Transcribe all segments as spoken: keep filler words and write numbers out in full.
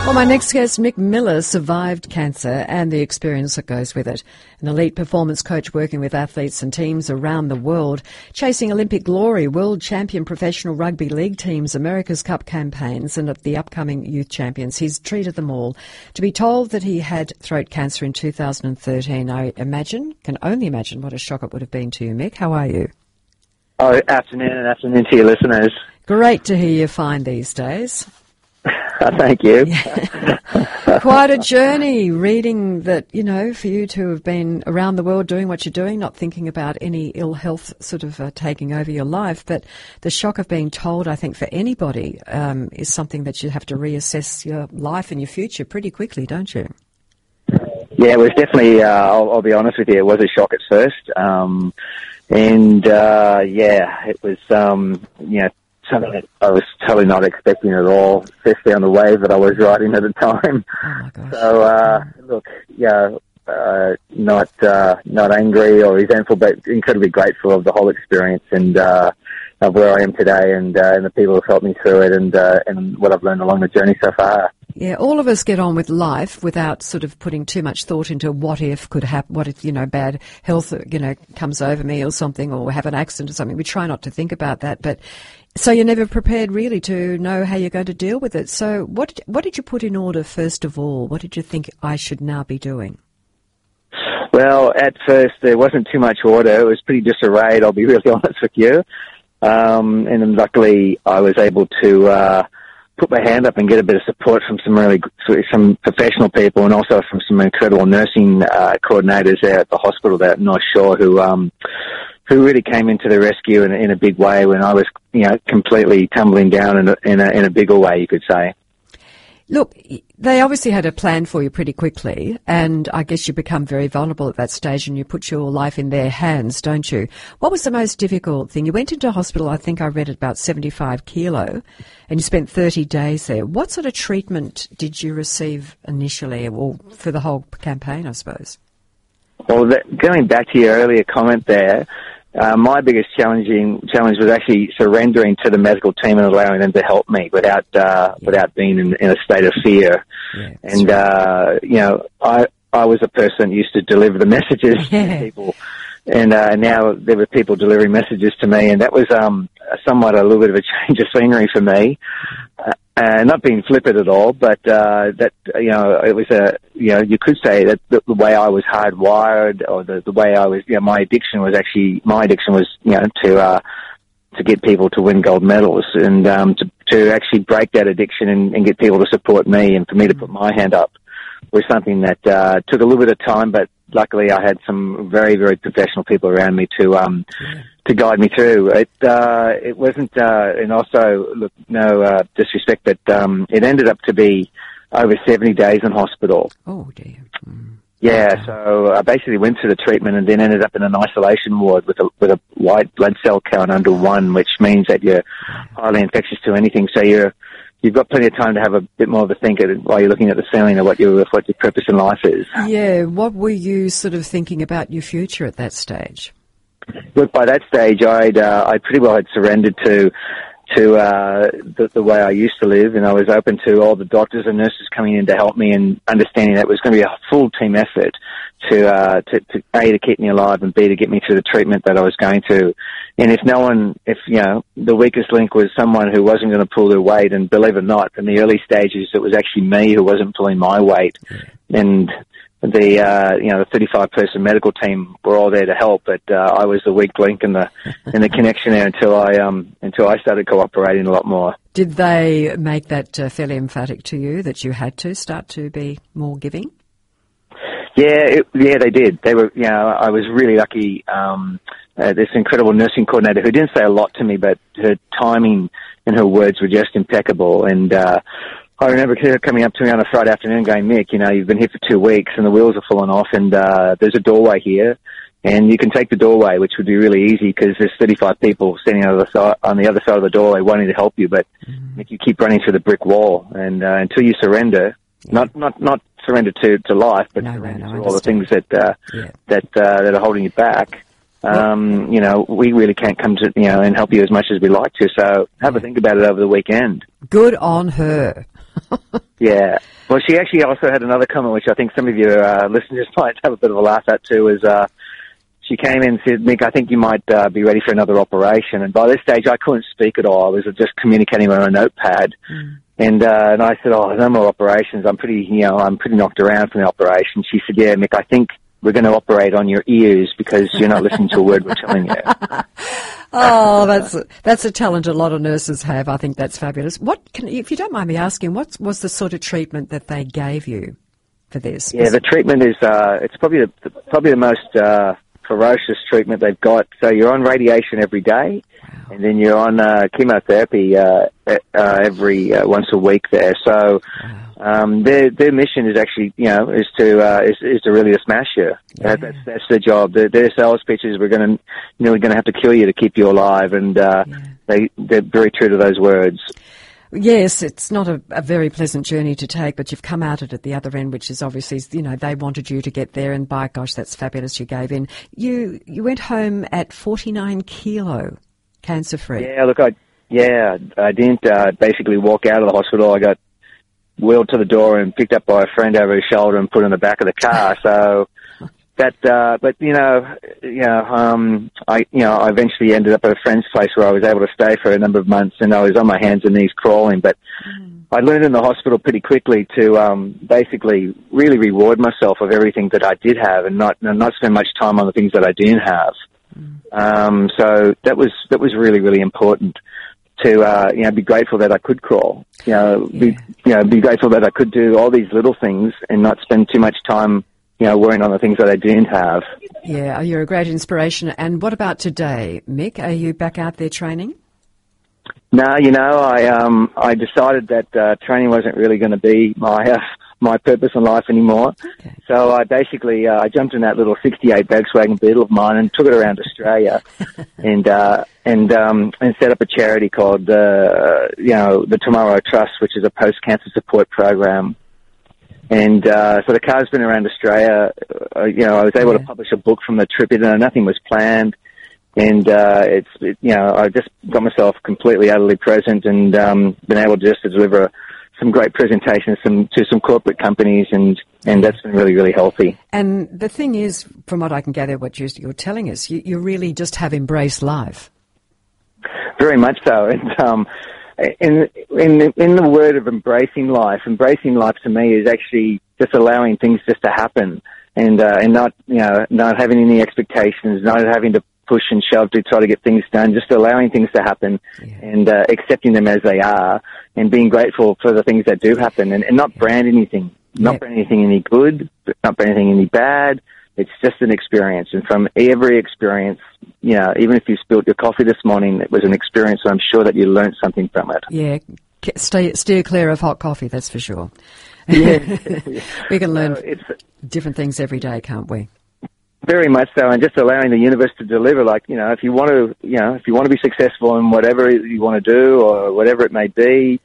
Well, my next guest, Mick Miller, survived cancer and the experience that goes with it. An elite performance coach working with athletes and teams around the world, chasing Olympic glory, world champion professional rugby league teams, America's Cup campaigns and the upcoming youth champions. He's treated them all. To be told that he had throat cancer in two thousand thirteen, I imagine, can only imagine what a shock it would have been to you, Mick. How are you? Oh, afternoon and afternoon to your listeners. Great to hear you fine these days. Thank you. Quite a journey, reading that, you know, for you to have been around the world doing what you're doing, not thinking about any ill health sort of uh, taking over your life. But the shock of being told, I think, for anybody um, is something that you have to reassess your life and your future pretty quickly, don't you? Yeah, it was definitely, uh, I'll, I'll be honest with you, it was a shock at first. Um, and, uh, yeah, it was, um, you know, something that I was totally not expecting at all, especially on the wave that I was riding at the time. Oh my gosh. So, uh, look, yeah, uh, not, uh, not angry or resentful, but incredibly grateful of the whole experience and, uh, of where I am today and, uh, and the people who've helped me through it and, uh, and what I've learned along the journey so far. Yeah, all of us get on with life without sort of putting too much thought into what if could happen, what if, you know, bad health, you know, comes over me or something, or have an accident or something. We try not to think about that, but so you're never prepared really to know how you're going to deal with it. So what did, what did you put in order first of all? What did you think I should now be doing? Well, at first there wasn't too much order. It was pretty disarrayed, I'll be really honest with you. Um, and then luckily I was able to, uh, put my hand up and get a bit of support from some really, some professional people and also from some incredible nursing, uh, coordinators there at the hospital there at North Shore who, um, who really came into the rescue in, in a big way when I was, you know, completely tumbling down in a, in a, in a bigger way, you could say. Look, they obviously had a plan for you pretty quickly, and I guess you become very vulnerable at that stage and you put your life in their hands, don't you? What was the most difficult thing? You went into hospital, I think I read at about seventy-five kilo, and you spent thirty days there. What sort of treatment did you receive initially, or for the whole campaign, I suppose? Well, that, going back to your earlier comment there, Uh, my biggest challenging challenge was actually surrendering to the medical team and allowing them to help me without uh, yeah. without being in, in a state of fear. Yeah, and right. uh, you know, I I was a person that used to deliver the messages yeah. to people, and uh, now there were people delivering messages to me, and that was um, somewhat a little bit of a change of scenery for me. Uh, Uh, not being flippant at all, but uh, that, you know, it was a, you know, you could say that the, the way I was hardwired, or the, the way I was, you know, my addiction was actually, my addiction was, you know, to uh, to get people to win gold medals and um, to to actually break that addiction and, and get people to support me and for me to put my hand up was something that uh, took a little bit of time, but luckily I had some very, very professional people around me to um, yeah. to guide me through. It uh, it wasn't, uh, and also, look, no uh, disrespect, but um, it ended up to be over seventy days in hospital. Oh, dear. Mm. Yeah, so I basically went through the treatment and then ended up in an isolation ward with a with a white blood cell count under one, which means that you're highly infectious to anything. So you're You've got plenty of time to have a bit more of a think at, while you're looking at the ceiling of what your what your purpose in life is. Yeah, what were you sort of thinking about your future at that stage? Look, by that stage, I'd uh, I pretty well had surrendered to to uh, the, the way I used to live, and I was open to all the doctors and nurses coming in to help me, and understanding that it was going to be a full team effort to uh, to, to A, to keep me alive, and B, to get me through the treatment that I was going to. And if no one, if, you know, the weakest link was someone who wasn't going to pull their weight, and believe it or not, in the early stages, it was actually me who wasn't pulling my weight. And the, uh, you know, the thirty-five person medical team were all there to help, but, uh, I was the weak link in the, in the connection there until I, um, until I started cooperating a lot more. Did they make that uh, fairly emphatic to you that you had to start to be more giving? Yeah, it, yeah, they did. They were, you know, I was really lucky, um, Uh, this incredible nursing coordinator who didn't say a lot to me, but her timing and her words were just impeccable. And uh, I remember her coming up to me on a Friday afternoon going, Mick, you know, you've been here for two weeks and the wheels are falling off, and uh, there's a doorway here, and you can take the doorway, which would be really easy because there's thirty-five people standing on the, side, on the other side of the doorway wanting to help you, but mm-hmm. Mick, you keep running through the brick wall, and uh, until you surrender, yeah. not not not surrender to, to life, but no, surrender no, no, to all the things that uh, yeah. that uh, that are holding you back. Um, you know, we really can't come to, you know, and help you as much as we like to. So have yeah. a think about it over the weekend. Good on her. Yeah. Well, she actually also had another comment, which I think some of your uh, listeners might have a bit of a laugh at too, is uh, she came in and said, Mick, I think you might uh, be ready for another operation. And by this stage, I couldn't speak at all. I was just communicating on a notepad. Mm. And, uh, and I said, oh, no more operations. I'm pretty, you know, I'm pretty knocked around from the operation. She said, yeah, Mick, I think we're going to operate on your ears because you're not listening to a word we're telling you. Oh, that's a, that's a talent a lot of nurses have. I think that's fabulous. What can, if you don't mind me asking, what was the sort of treatment that they gave you for this? Yeah, the treatment is, uh, it's probably the, probably the most, uh, ferocious treatment they've got. So you're on radiation every day. Wow. And then you're on uh, chemotherapy uh, uh, every uh, once a week there. So wow. um, their their mission is actually, you know, is to uh, is, is to really to smash you. Yeah. That, that's that's their job. Their, their sales pitch is we're going to, you know, we're going to have to kill you to keep you alive, and uh, yeah. they they're very true to those words. Yes, it's not a, a very pleasant journey to take, but you've come out it at the other end, which is obviously, you know, they wanted you to get there, and by gosh, that's fabulous. You gave in. You you went home at forty-nine kilo, cancer free. Yeah, look, I yeah, I didn't uh, basically walk out of the hospital. I got wheeled to the door and picked up by a friend over his shoulder and put in the back of the car. So that, uh, but you know, you know, um, I, you know, I eventually ended up at a friend's place where I was able to stay for a number of months, and I was on my hands and knees crawling. But mm. I learned in the hospital pretty quickly to um, basically really reward myself of everything that I did have, and not and not spend much time on the things that I didn't have. Mm. Um, so that was that was really really important to uh, you know be grateful that I could crawl. You know, yeah. be you know be grateful that I could do all these little things and not spend too much time, you know, worrying on the things that I didn't have. Yeah, you're a great inspiration. And what about today, Mick? Are you back out there training? No, you know, I um I decided that uh, training wasn't really going to be my uh, my purpose in life anymore. Okay. So I basically uh, I jumped in that little sixty-eight Volkswagen Beetle of mine and took it around Australia, and uh, and um and set up a charity called uh, you know the Tomorrow Trust, which is a post-cancer support program. And uh, so the car's been around Australia. Uh, you know, I was able yeah. to publish a book from the trip. You know, nothing was planned, and uh, it's it, you know I just got myself completely utterly present, and um, been able just to deliver some great presentations some, to some corporate companies, and, and that's been really really healthy. And the thing is, from what I can gather, what you're, you're telling us, you, you really just have embraced life. Very much so, and. Um, In, in in the word of embracing life, embracing life to me is actually just allowing things just to happen, and uh, and not you know not having any expectations, not having to push and shove to try to get things done, just allowing things to happen, yeah. and uh, accepting them as they are, and being grateful for the things that do happen, and, and not brand anything, not yep. brand anything any good, not brand anything any bad. It's just an experience, and from every experience, you know, even if you spilled your coffee this morning, it was an experience, so I'm sure that you learned something from it. Yeah, stay, steer clear of hot coffee, that's for sure. Yeah. We can learn so different things every day, can't we? Very much so, and just allowing the universe to deliver, like, you know, if you want to, you know, if you want to be successful in whatever you want to do, or whatever it may be,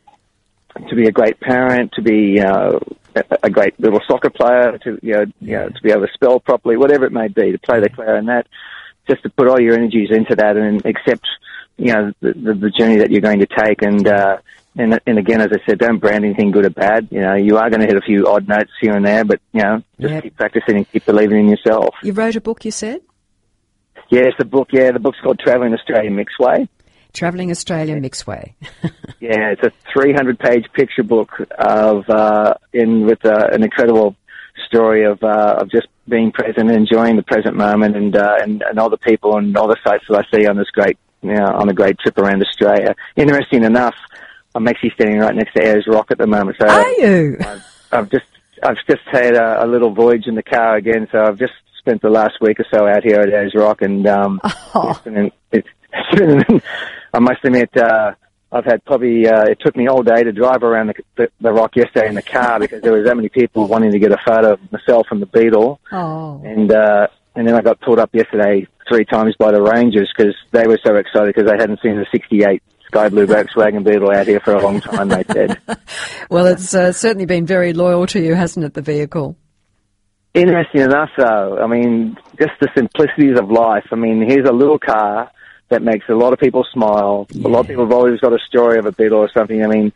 to be a great parent, to be, you know, a great little soccer player, to you know, you know, to be able to spell properly, whatever it may be, to play the clarinet, just to put all your energies into that and accept, you know, the, the, the journey that you're going to take. And uh, and and again, as I said, don't brand anything good or bad. You know, you are going to hit a few odd notes here and there, but you know, just yep. keep practicing and keep believing in yourself. You wrote a book, you said? Yes, the book. Yeah, the book's called Travelling Australia Mick's Way. Travelling Australia Mick's Way. Yeah, it's a three hundred page picture book of uh, in with uh, an incredible story of uh, of just being present and enjoying the present moment, and uh, and and all the people and all the sights that I see on this great you know, on a great trip around Australia. Interesting enough, I'm actually standing right next to Ayers Rock at the moment. So are you? I've, I've just I've just had a, a little voyage in the car again. So I've just spent the last week or so out here at Ayers Rock, and um, oh. it's been, it's, it's been, I must admit, uh, I've had probably, uh, it took me all day to drive around the, the, the rock yesterday in the car because there were so many people wanting to get a photo of myself and the Beetle. Oh. And, uh, and then I got pulled up yesterday three times by the Rangers because they were so excited because they hadn't seen the sixty-eight Sky Blue Volkswagen Beetle out here for a long time, they said. Well, it's uh, certainly been very loyal to you, hasn't it, the vehicle? Interesting enough, though. I mean, just the simplicities of life. I mean, here's a little car that makes a lot of people smile. Yeah. A lot of people have always got a story of a Beetle or something. I mean,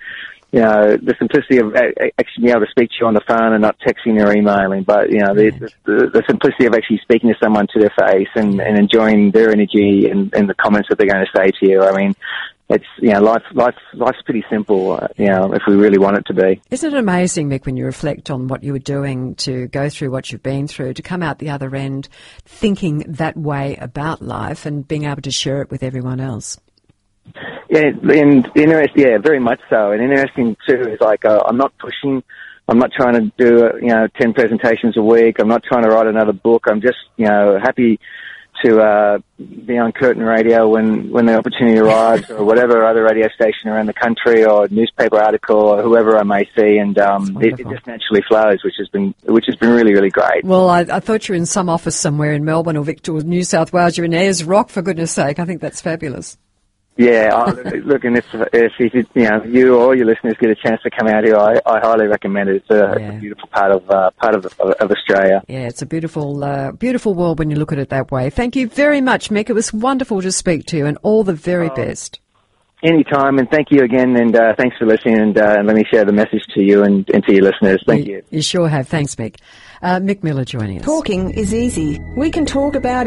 you know, the simplicity of actually being able to speak to you on the phone and not texting or emailing, but, you know, the, the, the simplicity of actually speaking to someone to their face and, and enjoying their energy and, and the comments that they're going to say to you. I mean, it's, you know, life, life, life's pretty simple, uh, you know, if we really want it to be. Isn't it amazing, Mick, when you reflect on what you were doing to go through what you've been through, to come out the other end thinking that way about life and being able to share it with everyone else? Yeah, and interesting, yeah, very much so. And interesting too is like uh, I'm not pushing. I'm not trying to do uh, you know ten presentations a week. I'm not trying to write another book. I'm just you know happy to uh, be on Curtin Radio when when the opportunity arrives, or whatever other radio station around the country, or newspaper article, or whoever I may see, and um, it, it just naturally flows, which has been which has been really really great. Well, I, I thought you were in some office somewhere in Melbourne or Victoria, New South Wales. You're in Ayers Rock, for goodness sake. I think that's fabulous. Yeah, I, look, and if, if you, you know, you or your listeners get a chance to come out here, I, I highly recommend it. It's a, yeah. it's a beautiful part of uh, part of, of Australia. Yeah, it's a beautiful, uh, beautiful world when you look at it that way. Thank you very much, Mick. It was wonderful to speak to you, and all the very oh, best. Anytime, and thank you again, and uh, thanks for listening. And, uh, and let me share the message to you and, and to your listeners. Thank you. You, you sure have. Thanks, Mick. Uh, Mick Miller joining us. Talking is easy. We can talk about